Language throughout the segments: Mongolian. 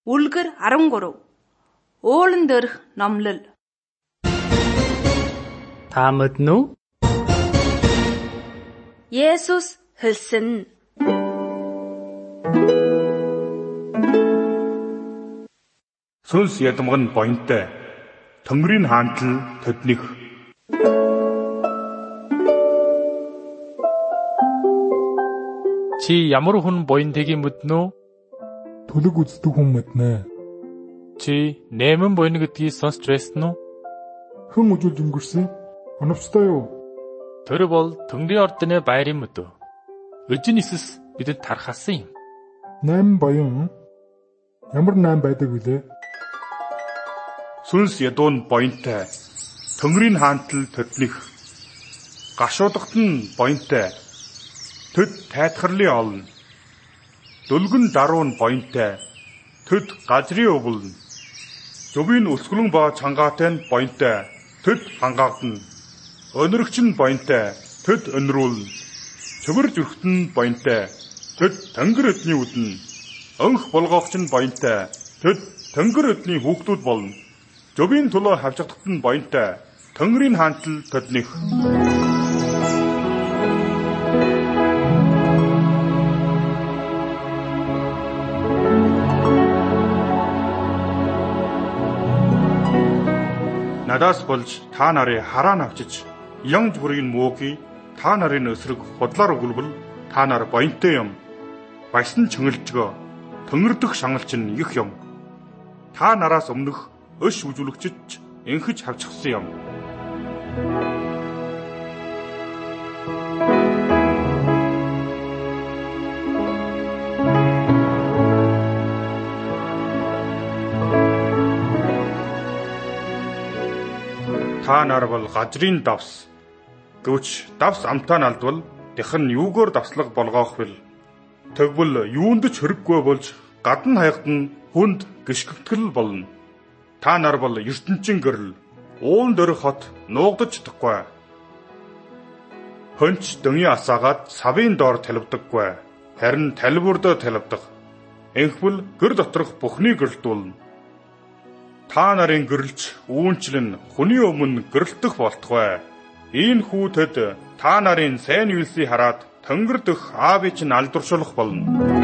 Үлгэр 13. Уулан дээрх номлол. Та мэднэ үү? Есүс хэлсэн. Сүнс ядамг нь буянтай. Төмрийн хаантал төднөх. Чи ямар хүн буянтайг мэднэ үү? Төлөг үздэг хүн мэднэ. Чи нэмэн буйна гэдгийг сонсч байсан уу? Хэн үжүүлж өнгөрсөн? Оновчтой юу? Тэр бол Төмрийн ордны байрын мөдөө. Өжин Иесус бидэнд тархасан юм. 8 баян. Ямар 8 байдаг вүлээ? Сүнс ядуун буянтай. Төмрийн хаантал төднөх. Гашуудагт нь буянтай. Төд тайтгарлын олно. Дөлгөн даруун буянтай. Төд газрын өвлөн. Зөвийн өсгөлөн ба чангаатай нь буянтай. Төд хангаагдана. Өнөрөгч нь буянтай. Төд өнрүүлнэ. Цөвөр зүрхт нь буянтай. Төд тэнгэр өдний үднэ. Өнх болгоогч нь буянтай. Төд тэнгэр өдний хүүхдүүд болно. Зөвийн төлөө хавчдагт нь буянтай. Төмрийн хаантал төднөх. Надаас болж та нарын хараа навчиж, янз бүрийн мөөгийг та нарын өсрөг худлаар өгүүлбэл та нар буянтай юм. Баясан чөнгалжгөө төмөрдөх шаналч нь их юм. Та нараас өмнөх өш үзүүлэгчд энхэж хавчихсан юм. Та нар бол газрын давс. Гэвч давс амтаа алдвал дэх нь юугаар давслаг болгоох вэ? Тэгвэл юунд ч хэрэггүй болж гадна хайгад нь хүнд гიშгэгтгэл болно. Та нар бол ертөнцийн гэрэл. Уун дөрөх хот нуугдаж чадахгүй. Хөнч дөнгөний асаагаад савын доор талбдаггүй. Харин талбурдаа талбдаг. Энхвэл гэр доторх бүхний гэрэлтүүлнэ. Та нарын гэрэлч үүнчлэн хүний өмнө гэрэлтэх болтугай. Энэ хүүтэд та нарын сайн үйлсийг хараад тэнгэр дэх аавыг чинь алдаршуулах болно.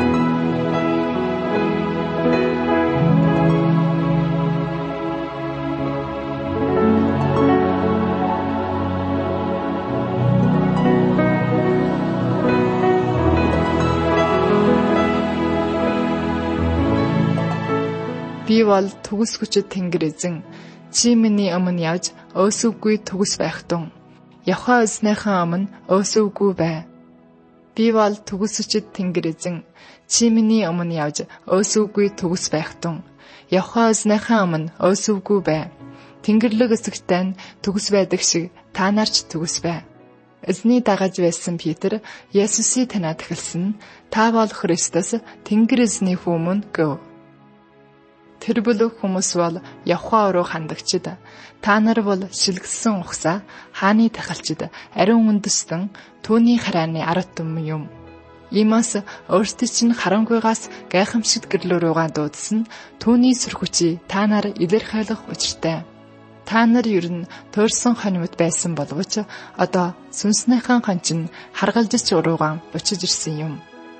Би бол төгс хүчит тэнгэр эзэн, чи миний өмнө явж өөсөвгүй төгс байх тун. Явхаа эзнийхэн өмнө өөсөвгүй бай. Би бол төгс хүчит тэнгэр эзэн, чи миний өмнө явж өөсөвгүй төгс байх тун. Явхаа эзнийхэн өмнө өөсөвгүй бай. Тэнгэрлэг эсэгтэй нь төгс байдаг шиг та нар ч төгс бай. Эзний дагаж байсан Петр Есүсийг танаад эхэлсэн. Та бол Христос, тэнгэр эзний хүмүүн гэв. Тэр бүлэг хүмүүс бол Явхаа руу хандагчид. Та нар бол шилгэсэн ухсаа хааны тахалчид ариун үндэстэн түүний харааны ард түмэн юм. Иймээс өөрсдөө чинь харангуйгаас гайхамшигт гэрлөө руугаа дуудсан түүний сүр хүчийг та нар илэрхийлэх учиртай. Та нар ер нь туурсан хоньмод байсан боловч одоо сүнснийхэн хон чинь харгалзаж уруугаан бочиж ирсэн юм.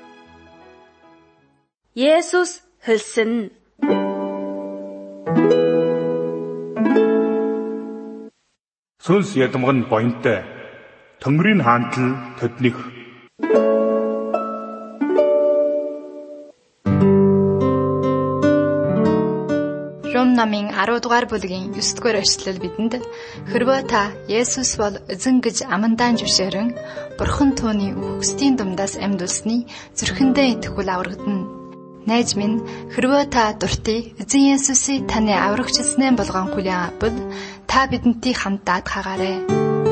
Есүс хэлсэн. Сүнс ядамг нь буянтай. Төмрийн хаантал төднөх. Ром намын 10 дугаар бүлгийн 9 дугаар эшлэл бидэнд хэрвээ та Есүс бол эзэн гэж амандаа зөвшөөрөн Бурхан түүний үхсдийн дундаас амьдулсныг зүрхэндээ итгэвэл аврагдана. Найз минь, хэрвээ та дуртай эзэн Есүсийг таны аврагчилснээ болгон хүлээн авбал та бидэнтэй хамт даатгаагаарай.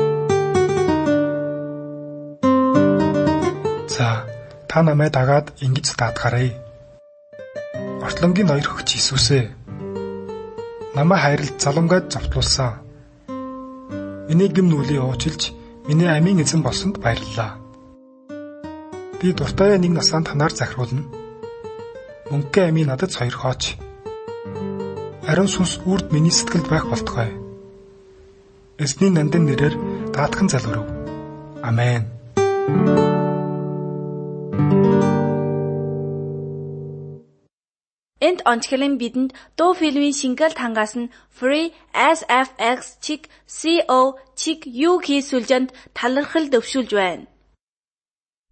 За, та намайг дагаад ингэж даатгаарай. Ортлонгийн ноёр хөгч Иесусээ. Намайг хайрлж заламгайд завтлуулсан. Миний гэм нүлийг уучилж, миний амийн эзэн болсонд баярлалаа. Би дуртай нэг насанд танаар захируулна. Мөнгө амийн надад сойрхооч. ариун сүнс үрд миний сэтгэлд байх болтугай. Эзний нандин нэрээр даатхан залбирав. Амен. Энд онцгойлон бидэнд дуу фильмийн шингээл тангаас нь Free SFX.co.uk сүлжээнд талархал дэвшүүлж байна.